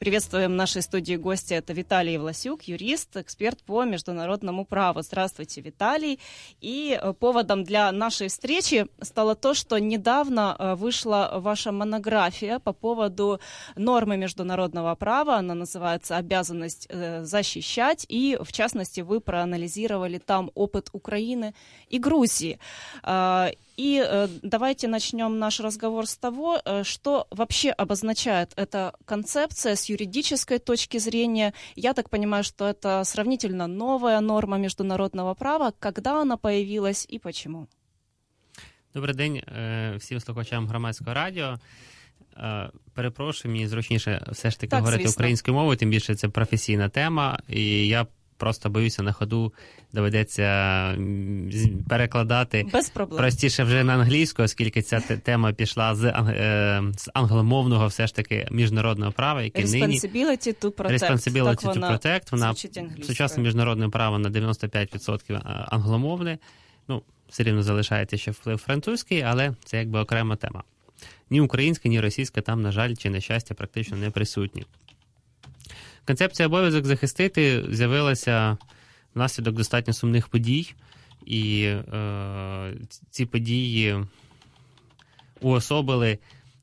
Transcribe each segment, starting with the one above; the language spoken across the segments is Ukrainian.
Приветствуем в нашей студии гостя. Это Виталий Власюк, юрист, эксперт по международному праву. Здравствуйте, Виталий. И поводом для нашей встречи стало то, что недавно вышла ваша монография по поводу нормы международного права. Она называется «Обязанность защищать». И, в частности, вы проанализировали там опыт Украины и Грузии. И давайте начнем наш разговор с того, что вообще обозначает эта концепция с юридической точки зрения. Я так понимаю, что это сравнительно новая норма международного права. Когда она появилась и почему? Добрий день всім слухачам Громадського радіо. Перепрошую, мені зручніше все ж таки говорити українською мовою, тим більше це професійна тема, і я просто боюся, на ходу доведеться перекладати простіше вже на англійську, оскільки ця тема пішла з англомовного все ж таки міжнародного права, яке нині Responsibility to Protect, вона сучасне міжнародне право на 95% англомовне. Ну, все рівно залишається ще вплив французький, але це якби окрема тема. Ні українська, ні російська там, на жаль, чи на щастя, практично не присутні. Концепція «обов'язок захистити» з'явилася внаслідок достатньо сумних подій, і ці події уособили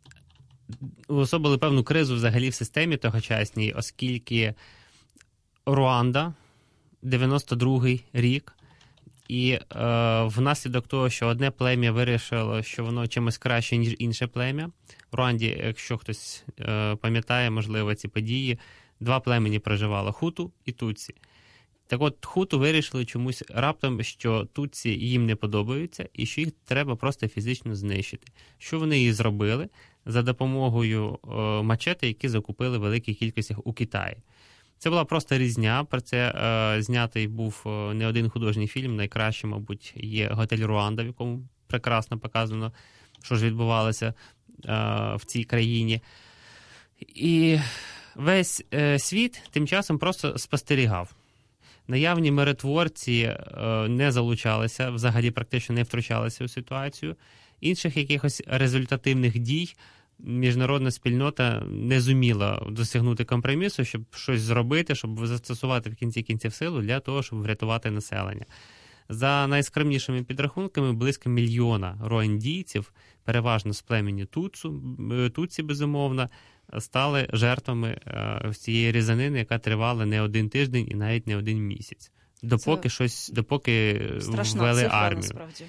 певну кризу взагалі в системі тогочасній, оскільки Руанда, 92-й рік, і внаслідок того, що одне плем'я вирішило, що воно чимось краще, ніж інше плем'я. В Руанді, якщо хтось пам'ятає, можливо, ці події, два племені проживало – хуту і тутсі. Так от, хуту вирішили чомусь раптом, що тутсі їм не подобаються і що їх треба просто фізично знищити. Що вони і зробили за допомогою мачете, які закупили в великих кількостях у Китаї. Це була просто різня, про це знятий був не один художній фільм, найкращий, мабуть, є «Готель Руанда», в якому прекрасно показано, що ж відбувалося в цій країні. І весь світ тим часом просто спостерігав. Наявні миротворці не залучалися, взагалі практично не втручалися у ситуацію. Інших якихось результативних дій міжнародна спільнота не зуміла досягнути компромісу, щоб щось зробити, щоб застосувати в кінці кінців силу для того, щоб врятувати населення. За найскромнішими підрахунками, близько 1 мільйона руандійців, переважно з племені Тутсі, безумовно, стали жертвами цієї різанини, яка тривала не один тиждень і навіть не один місяць. Допоки ввели армію. Насправді.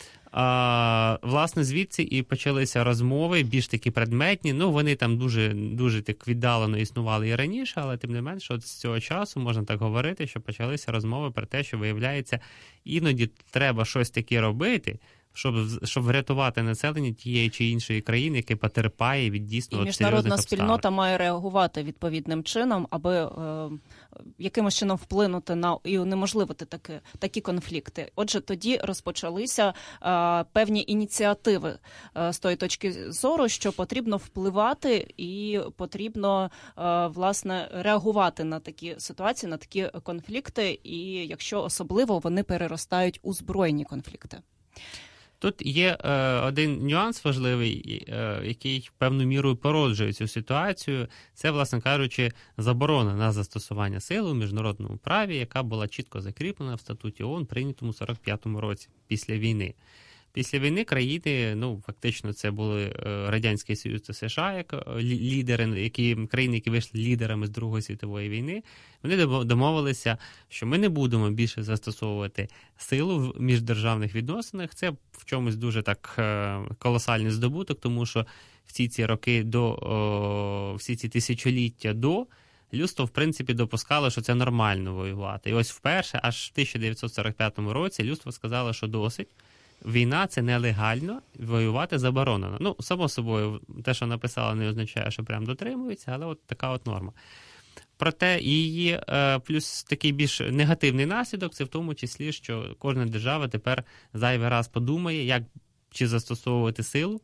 Власне, звідси і почалися розмови, більш такі предметні. Ну, вони там дуже так віддалено існували і раніше, але тим не менш, от з цього часу можна так говорити, що почалися розмови про те, що, виявляється, іноді треба щось таке робити, щоб врятувати населення тієї чи іншої країни, яке потерпає від дійсно серйозних обставин. І міжнародна спільнота має реагувати відповідним чином, аби якимось чином вплинути на і унеможливити такі конфлікти. Отже, тоді розпочалися певні ініціативи з тої точки зору, що потрібно впливати і потрібно, власне, реагувати на такі ситуації, на такі конфлікти, і якщо особливо вони переростають у збройні конфлікти. Тут є один нюанс важливий, який певною мірою породжує цю ситуацію. Це, власне кажучи, заборона на застосування сили у міжнародному праві, яка була чітко закріплена в статуті ООН, прийнятому у 1945 році, після війни. Після війни країни, фактично це були Радянський Союз та США, як лідери, країни, які вийшли лідерами з Другої світової війни, вони домовилися, що ми не будемо більше застосовувати силу в міждержавних відносинах. Це в чомусь дуже так колосальний здобуток, тому що всі ці роки всі ці тисячоліття до, людство, в принципі, допускало, що це нормально воювати. І ось вперше, аж в 1945 році, людство сказало, що досить. Війна – це нелегально, воювати заборонено. Само собою, те, що написала, не означає, що прям дотримується, але от така от норма. Проте її плюс такий більш негативний наслідок – це в тому числі, що кожна держава тепер зайвий раз подумає, чи застосовувати силу,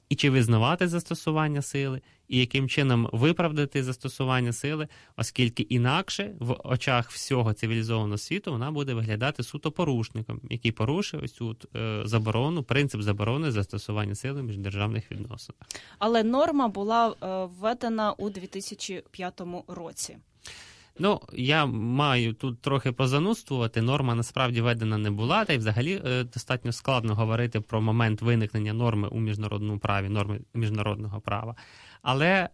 і чи визнавати застосування сили, і яким чином виправдати застосування сили, оскільки інакше в очах всього цивілізованого світу вона буде виглядати суто порушником, який порушив ось цю заборону, принцип заборони застосування сили в міждержавних відносинах. Але норма була введена у 2005 році. Ну, я маю тут трохи позанудствувати. Норма насправді введена не була, та й взагалі достатньо складно говорити про момент виникнення норми у міжнародному праві, норми міжнародного права. Але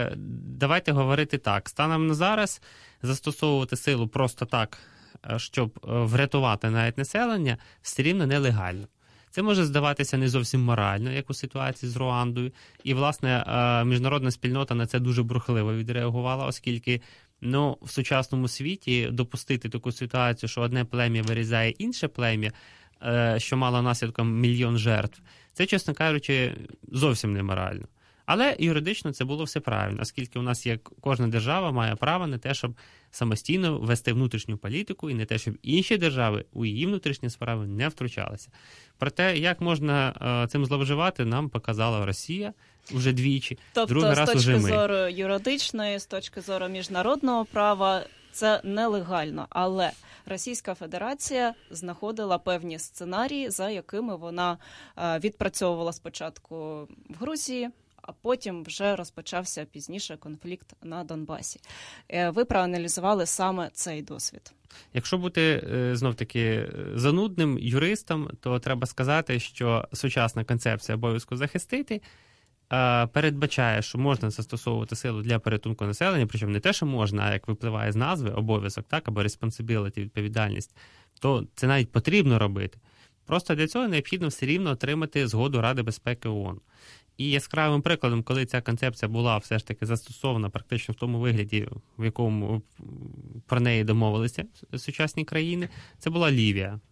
давайте говорити так. Станом на зараз застосовувати силу просто так, щоб врятувати навіть населення, все рівно нелегально. Це може здаватися не зовсім морально, як у ситуації з Руандою. І, власне, міжнародна спільнота на це дуже бурхливо відреагувала, оскільки в сучасному світі допустити таку ситуацію, що одне плем'я вирізає інше плем'я, що мало наслідком мільйон жертв, це, чесно кажучи, зовсім не морально. Але юридично це було все правильно, оскільки у нас кожна держава має право на те, щоб самостійно вести внутрішню політику і на те, щоб інші держави у її внутрішні справи не втручалися. Проте, як можна цим зловживати, нам показала Росія вже двічі, другий раз уже ми. Тобто, з точки зору юридичної, з точки зору міжнародного права, це нелегально. Але Російська Федерація знаходила певні сценарії, за якими вона відпрацьовувала спочатку в Грузії, а потім вже розпочався пізніше конфлікт на Донбасі. Ви проаналізували саме цей досвід. Якщо бути, знов-таки, занудним юристом, то треба сказати, що сучасна концепція обов'язку захистити передбачає, що можна застосовувати силу для порятунку населення, причому не те, що можна, а як випливає з назви, обов'язок, так, або responsibility, відповідальність, то це навіть потрібно робити. Просто для цього необхідно все рівно отримати згоду Ради безпеки ООН. І яскравим прикладом, коли ця концепція була все ж таки застосована практично в тому вигляді, в якому про неї домовилися сучасні країни, це була Лівія.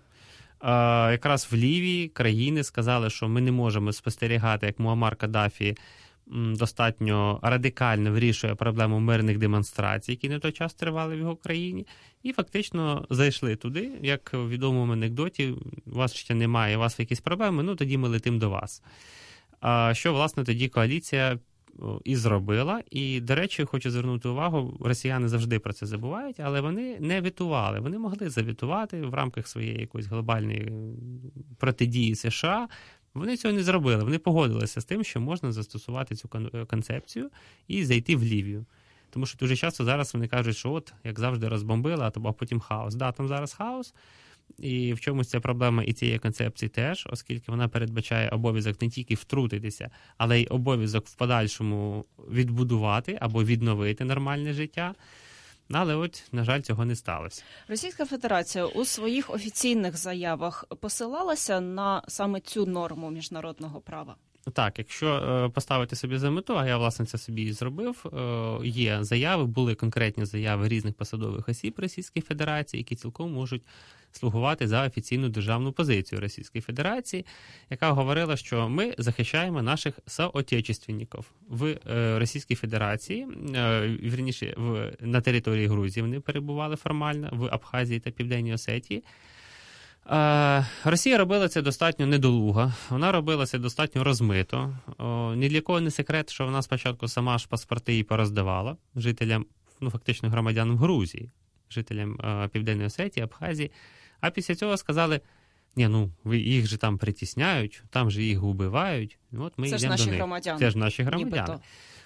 Якраз в Лівії країни сказали, що ми не можемо спостерігати, як Муаммар Каддафі достатньо радикально вирішує проблему мирних демонстрацій, які на той час тривали в його країні, і фактично зайшли туди, як в відомому анекдоті, у вас ще немає, у вас якісь проблеми, тоді ми летимо до вас. Що, власне, тоді коаліція і зробила. І, до речі, хочу звернути увагу, росіяни завжди про це забувають, але вони не ветували. Вони могли завітувати в рамках своєї якоїсь глобальної протидії США. Вони цього не зробили. Вони погодилися з тим, що можна застосувати цю концепцію і зайти в Лівію. Тому що дуже часто зараз вони кажуть, що от, як завжди, розбомбили, а потім хаос. Да, там зараз хаос. І в чомусь ця проблема і цієї концепції теж, оскільки вона передбачає обов'язок не тільки втрутитися, але й обов'язок в подальшому відбудувати або відновити нормальне життя. Але от, на жаль, цього не сталося. Російська Федерація у своїх офіційних заявах посилалася на саме цю норму міжнародного права? Так, якщо поставити собі за мету, а я, власне, це собі і зробив, є заяви, були конкретні заяви різних посадових осіб Російської Федерації, які цілком можуть слугувати за офіційну державну позицію Російської Федерації, яка говорила, що ми захищаємо наших соотечественників в Російській Федерації, вірніше, на території Грузії вони перебували формально, в Абхазії та Південній Осетії. Росія робила це достатньо недолуго, вона робила це достатньо розмито. Ні для кого не секрет, що вона спочатку сама ж паспорти і пороздавала жителям, фактично громадянам Грузії, жителям Південної Осетії, Абхазії, а після цього сказали, їх же там притісняють, там же їх вбивають, от ми йдемо до них. Громадяни. Це ж наші громадяни.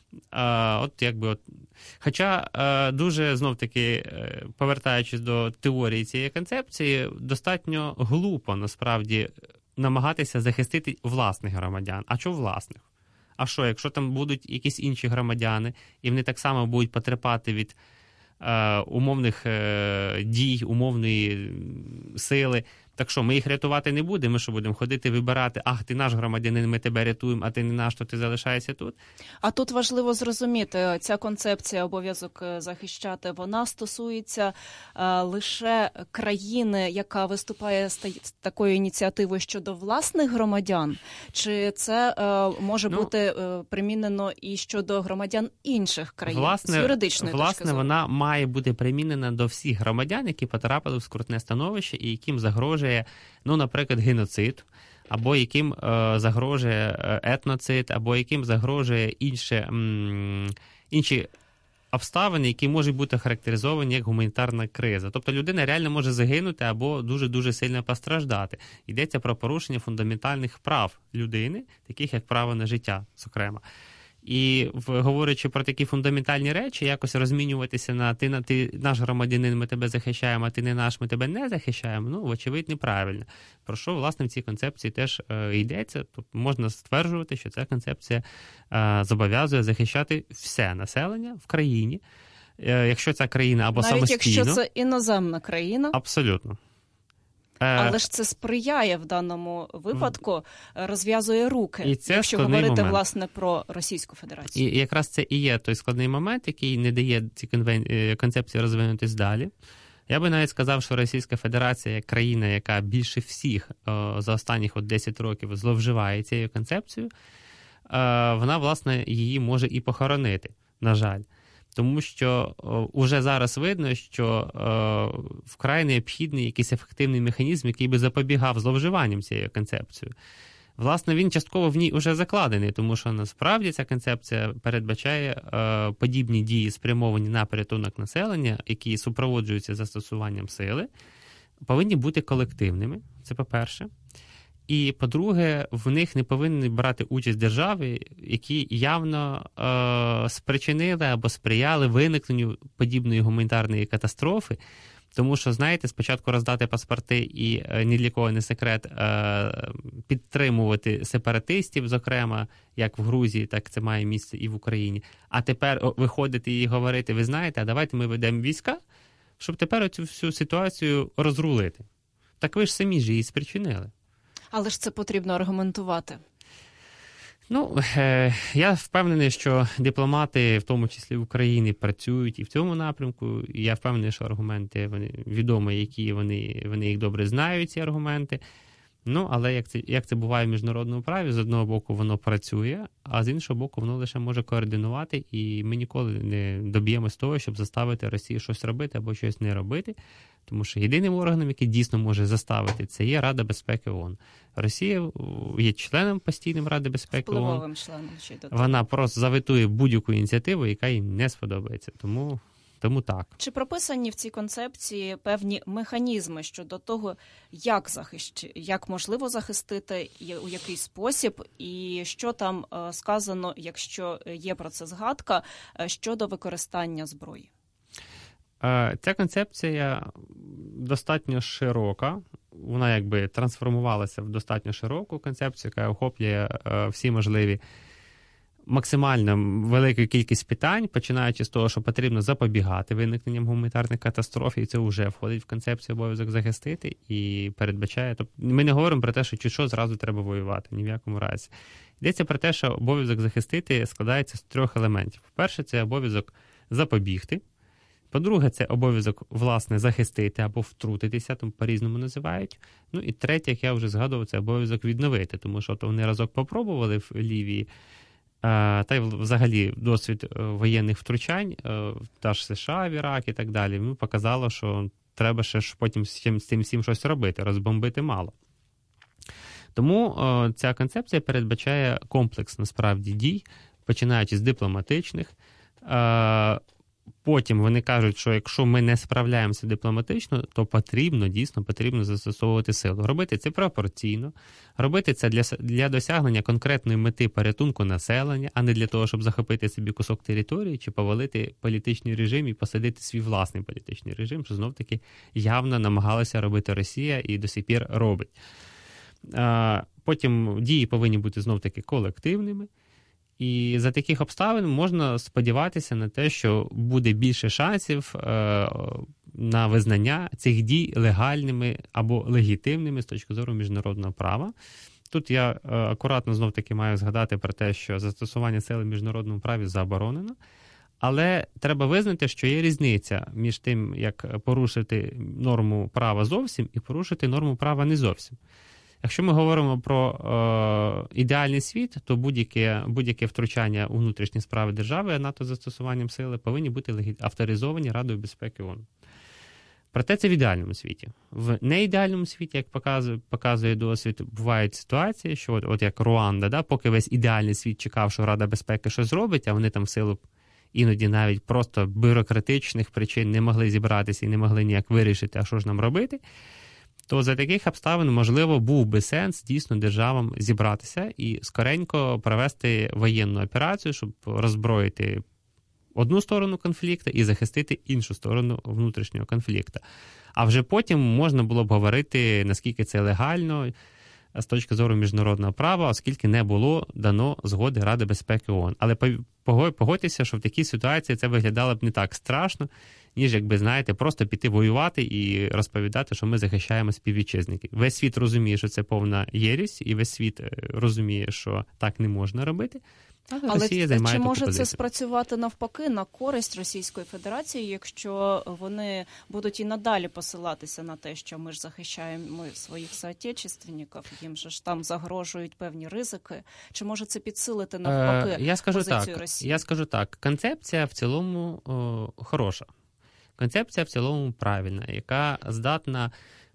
Хоча дуже, знов-таки, повертаючись до теорії цієї концепції, достатньо глупо, насправді, намагатися захистити власних громадян. А чого власних? А що, якщо там будуть якісь інші громадяни, і вони так само будуть потерпати від умовних дій, умовної сили, так що, ми їх рятувати не будемо, ми що будемо ходити вибирати, ти наш громадянин, ми тебе рятуємо, а ти не наш, то ти залишаєшся тут? А тут важливо зрозуміти, ця концепція обов'язок захищати, вона стосується лише країни, яка виступає з такою ініціативою щодо власних громадян, чи це може бути примінено і щодо громадян інших країн, з юридичної точки зору? Вона має бути примінена до всіх громадян, які потрапили в скрутне становище і яким загрожує, наприклад, геноцид, або яким загрожує етноцид, або яким загрожує інші обставини, які можуть бути характеризовані як гуманітарна криза. Тобто людина реально може загинути або дуже-дуже сильно постраждати. Йдеться про порушення фундаментальних прав людини, таких як право на життя, зокрема. І говорячи про такі фундаментальні речі, якось розмінюватися на ти наш громадянин, ми тебе захищаємо, а ти не наш, ми тебе не захищаємо, ну, вочевидь, неправильно. Про що, власне, в цій концепції теж йдеться. Тобто можна стверджувати, що ця концепція зобов'язує захищати все населення в країні, якщо ця країна або навіть самостійно. Навіть якщо це іноземна країна. Абсолютно. Але ж це сприяє в даному випадку, розв'язує руки, якщо говорити, момент. Власне, про Російську Федерацію. І якраз це і є той складний момент, який не дає цій концепції розвинутись далі. Я би навіть сказав, що Російська Федерація, як країна, яка більше всіх за останніх 10 років зловживає цією концепцією, вона, власне, її може і похоронити, на жаль. Тому що уже зараз видно, що вкрай необхідний якийсь ефективний механізм, який би запобігав зловживанням цією концепцією. Власне, він частково в ній уже закладений, тому що насправді ця концепція передбачає подібні дії, спрямовані на порятунок населення, які супроводжуються застосуванням сили, повинні бути колективними, це по-перше. І, по-друге, в них не повинні брати участь держави, які явно спричинили або сприяли виникненню подібної гуманітарної катастрофи. Тому що, знаєте, спочатку роздати паспорти і ні для кого не секрет підтримувати сепаратистів, зокрема, як в Грузії, так це має місце і в Україні. А тепер виходити і говорити, ви знаєте, а давайте ми ведемо війська, щоб тепер цю всю ситуацію розрулити. Так ви ж самі ж її спричинили. Але ж це потрібно аргументувати. Ну, я впевнений, що дипломати, в тому числі в Україні, працюють і в цьому напрямку. І я впевнений, що аргументи відомо, які вони їх добре знають, ці аргументи. Ну, але як це буває в міжнародному праві, з одного боку воно працює, а з іншого боку воно лише може координувати, і ми ніколи не доб'ємось того, щоб заставити Росію щось робити або щось не робити. Тому що єдиним органом, який дійсно може заставити, це є Рада безпеки ООН. Росія є членом постійним Ради безпеки ООН. Впливовим членом. Вона просто заветує будь-яку ініціативу, яка їй не сподобається. Тому так. Чи прописані в цій концепції певні механізми щодо того, як можливо захистити, у який спосіб, і що там сказано, якщо є про це згадка, щодо використання зброї? Ця концепція достатньо широка. Вона якби трансформувалася в достатньо широку концепцію, яка охоплює всі можливі максимально велику кількість питань, починаючи з того, що потрібно запобігати виникненням гуманітарних катастроф, і це вже входить в концепцію обов'язок захистити і передбачає. Тобто ми не говоримо про те, що зразу треба воювати, ні в якому разі. Йдеться про те, що обов'язок захистити складається з 3 елементів. Перше, це обов'язок запобігти. По-друге, це обов'язок, власне, захистити або втрутитися, там по-різному називають. Ну і третє, як я вже згадував, це обов'язок відновити, тому що вони разок попробували в Лівії, та й взагалі досвід воєнних втручань, та ж США в Ірак і так далі, показало, що треба ще ж потім з цим всім щось робити, розбомбити мало. Тому ця концепція передбачає комплекс, насправді, дій, починаючи з дипломатичних. Потім вони кажуть, що якщо ми не справляємося дипломатично, то дійсно потрібно застосовувати силу. Робити це пропорційно, робити це для досягнення конкретної мети порятунку населення, а не для того, щоб захопити собі кусок території чи повалити політичний режим і посадити свій власний політичний режим, що знов-таки явно намагалася робити Росія і до сих пір робить. Потім дії повинні бути знов-таки колективними. І за таких обставин можна сподіватися на те, що буде більше шансів на визнання цих дій легальними або легітимними з точки зору міжнародного права. Тут я акуратно знов-таки маю згадати про те, що застосування сили в міжнародному праві заборонено, але треба визнати, що є різниця між тим, як порушити норму права зовсім і порушити норму права не зовсім. Якщо ми говоримо про ідеальний світ, то будь-яке втручання у внутрішні справи держави НАТО застосуванням сили повинні бути авторизовані Радою безпеки ООН. Проте це в ідеальному світі. В неідеальному світі, як показує досвід, бувають ситуації, що от як Руанда, да, поки весь ідеальний світ чекав, що Рада безпеки щось зробить, а вони там в силу іноді навіть просто бюрократичних причин не могли зібратися і не могли ніяк вирішити, а що ж нам робити, то за таких обставин, можливо, був би сенс дійсно державам зібратися і скоренько провести воєнну операцію, щоб роззброїти одну сторону конфлікту і захистити іншу сторону внутрішнього конфлікту. А вже потім можна було б говорити, наскільки це легально з точки зору міжнародного права, оскільки не було дано згоди Ради безпеки ООН. Але погодьтеся, що в такій ситуації це виглядало б не так страшно, ніж, якби, знаєте, просто піти воювати і розповідати, що ми захищаємо співвітчизників. Весь світ розуміє, що це повна єресь, і весь світ розуміє, що так не можна робити. Але чи може це спрацювати навпаки на користь Російської Федерації, якщо вони будуть і надалі посилатися на те, що ми ж захищаємо своїх соотечественників, їм же ж там загрожують певні ризики? Чи може це підсилити навпаки позицію Росії? Я скажу так, концепція в цілому хороша. Концепція в цілому правильна, яка здатна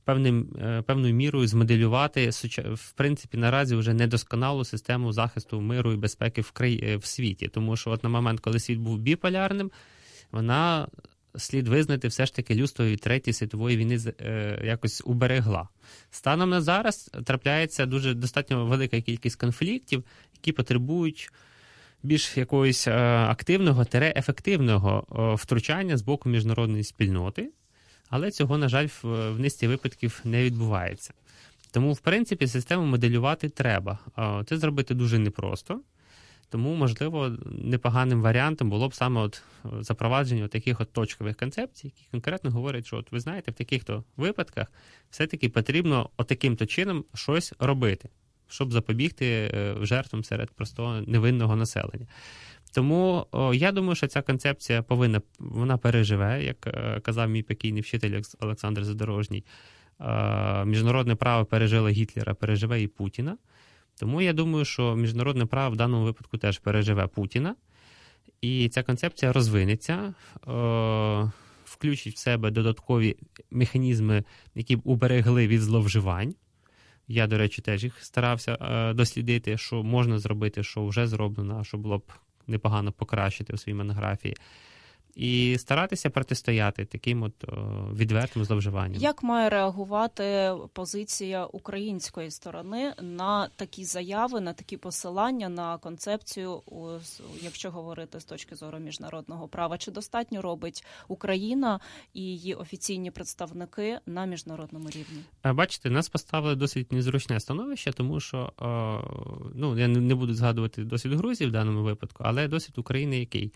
певною мірою змоделювати, в принципі, наразі вже недосконалу систему захисту миру і безпеки в світі. Тому що от на момент, коли світ був біполярним, вона, слід визнати, все ж таки людство від Третьої світової війни якось уберегла. Станом на зараз трапляється достатньо велика кількість конфліктів, які потребують більш якогось активного, ефективного втручання з боку міжнародної спільноти. Але цього, на жаль, в низці випадків не відбувається. Тому, в принципі, систему моделювати треба. Це зробити дуже непросто. Тому, можливо, непоганим варіантом було б саме запровадження таких точкових концепцій, які конкретно говорять, що, ви знаєте, в таких-то випадках все-таки потрібно таким-то чином щось робити, щоб запобігти жертвам серед простого невинного населення. Тому я думаю, що ця концепція вона переживе, як казав мій покійний вчитель Олександр Задорожній. Міжнародне право пережило Гітлера, переживе і Путіна. Тому я думаю, що міжнародне право в даному випадку теж переживе Путіна. І ця концепція розвинеться, включить в себе додаткові механізми, які б уберегли від зловживань. Я, до речі, теж їх старався дослідити, що можна зробити, що вже зроблено, а що було б непогано покращити у своїй монографії. І старатися протистояти таким відвертим зловживанням. Як має реагувати позиція української сторони на такі заяви, на такі посилання на концепцію, якщо говорити з точки зору міжнародного права? Чи достатньо робить Україна і її офіційні представники на міжнародному рівні? Бачите, нас поставили досить незручне становище, тому що, я не буду згадувати досвід Грузії в даному випадку, але досвід України який?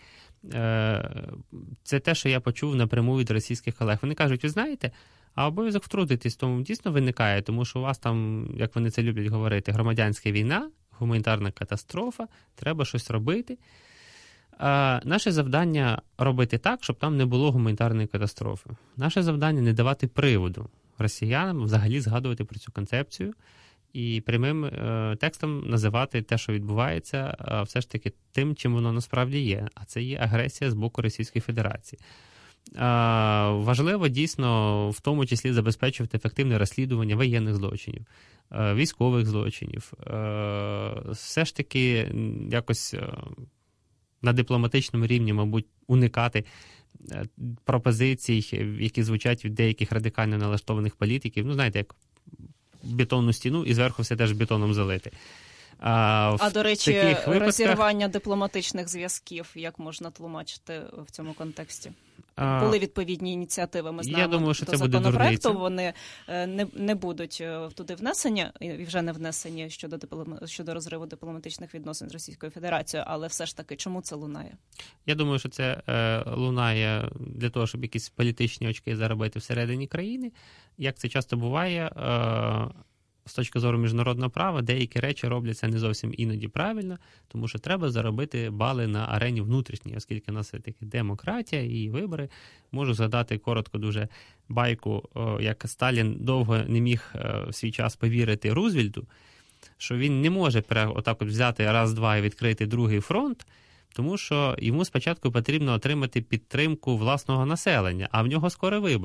Це те, що я почув напряму від російських колег. Вони кажуть, ви знаєте, а обов'язок втрутитись тому дійсно виникає, тому що у вас там, як вони це люблять говорити, громадянська війна, гуманітарна катастрофа, треба щось робити. Наше завдання робити так, щоб там не було гуманітарної катастрофи. Наше завдання не давати приводу росіянам взагалі згадувати про цю концепцію і прямим текстом називати те, що відбувається, все ж таки тим, чим воно насправді є. А це є агресія з боку Російської Федерації. Важливо дійсно в тому числі забезпечувати ефективне розслідування воєнних злочинів, військових злочинів. Все ж таки якось на дипломатичному рівні, мабуть, уникати пропозицій, які звучать від деяких радикально налаштованих політиків. Знаєте, як бетонну стіну і зверху все теж бетоном залити. До речі, розірвання дипломатичних зв'язків, як можна тлумачити в цьому контексті? Були відповідні ініціативи, ми знаємо, я думаю, що до це законопроекту, вони не будуть туди внесені, і вже не внесені щодо розриву дипломатичних відносин з Російською Федерацією, але все ж таки, чому це лунає? Я думаю, що це лунає для того, щоб якісь політичні очки заробити всередині країни. Як це часто буває, з точки зору міжнародного права, деякі речі робляться не зовсім іноді правильно, тому що треба заробити бали на арені внутрішній, оскільки у нас все-таки демократія і вибори. Можу згадати коротко дуже байку, як Сталін довго не міг в свій час повірити Рузвельту, що він не може отак от взяти раз-два і відкрити другий фронт, тому що йому спочатку потрібно отримати підтримку власного населення, а в нього скоро вибори.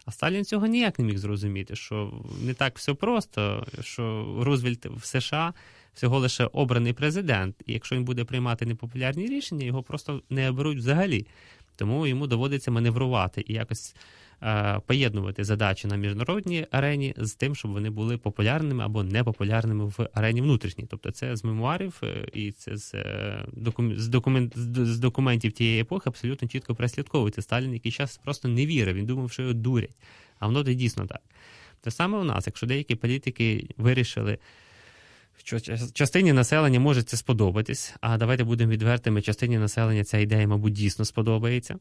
А Сталін цього ніяк не міг зрозуміти, що не так все просто, що Рузвельт в США всього лише обраний президент, і якщо він буде приймати непопулярні рішення, його просто не оберуть взагалі. Тому йому доводиться маневрувати і якось поєднувати задачі на міжнародній арені з тим, щоб вони були популярними або непопулярними в арені внутрішній. Тобто це з мемуарів і це з документів тієї епохи абсолютно чітко прослідковується. Сталін який час просто не вірив, він думав, що його дурять. А воно то дійсно так. Те саме у нас, якщо деякі політики вирішили, що частині населення може це сподобатись, а давайте будемо відвертими, частині населення ця ідея, мабуть, дійсно сподобається.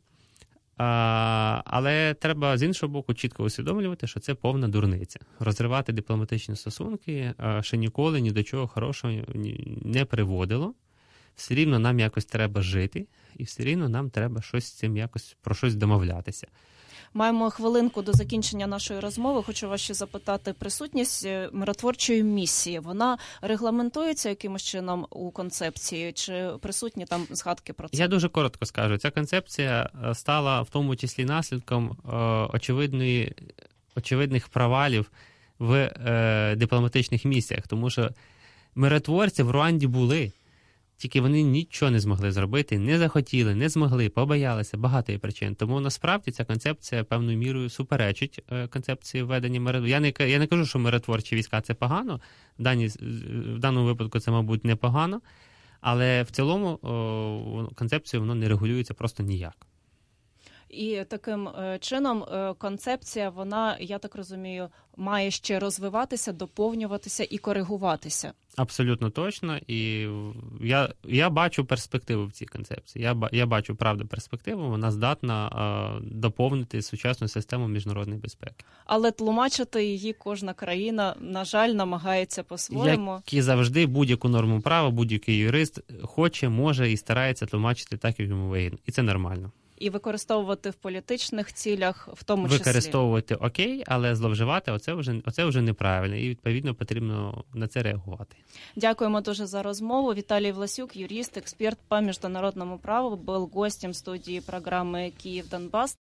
Але треба, з іншого боку, чітко усвідомлювати, що це повна дурниця. Розривати дипломатичні стосунки ще ніколи ні до чого хорошого не приводило. Все рівно нам якось треба жити, і все рівно нам треба щось з цим якось про щось домовлятися. Маємо хвилинку до закінчення нашої розмови. Хочу вас ще запитати, присутність миротворчої місії, вона регламентується якимось чином у концепції, чи присутні там згадки про це? Я дуже коротко скажу. Ця концепція стала в тому числі наслідком очевидних провалів в дипломатичних місіях, тому що миротворці в Руанді були, тільки вони нічого не змогли зробити, не захотіли, не змогли, побоялися, багато є причин. Тому насправді ця концепція певною мірою суперечить концепції введення миротворців. Я не кажу, що миротворчі війська – це погано, в даному випадку це, мабуть, не погано, але в цілому концепцією воно не регулюється просто ніяк. І таким чином концепція, вона, я так розумію, має ще розвиватися, доповнюватися і коригуватися. Абсолютно точно. І я бачу перспективу в цій концепції. Я бачу, правда, перспективу. Вона здатна доповнити сучасну систему міжнародної безпеки. Але тлумачити її кожна країна, на жаль, намагається по-своєму. Як і завжди, будь-яку норму права, будь-який юрист хоче, може і старається тлумачити так, як йому вигідно. І це нормально. І використовувати в політичних цілях, в тому числі. Використовувати окей, але зловживати оце вже неправильно. І, відповідно, потрібно на це реагувати. Дякуємо дуже за розмову. Виталий Власюк, юрист, эксперт по международному праву, был гостем студии программы «Киев-Донбасс».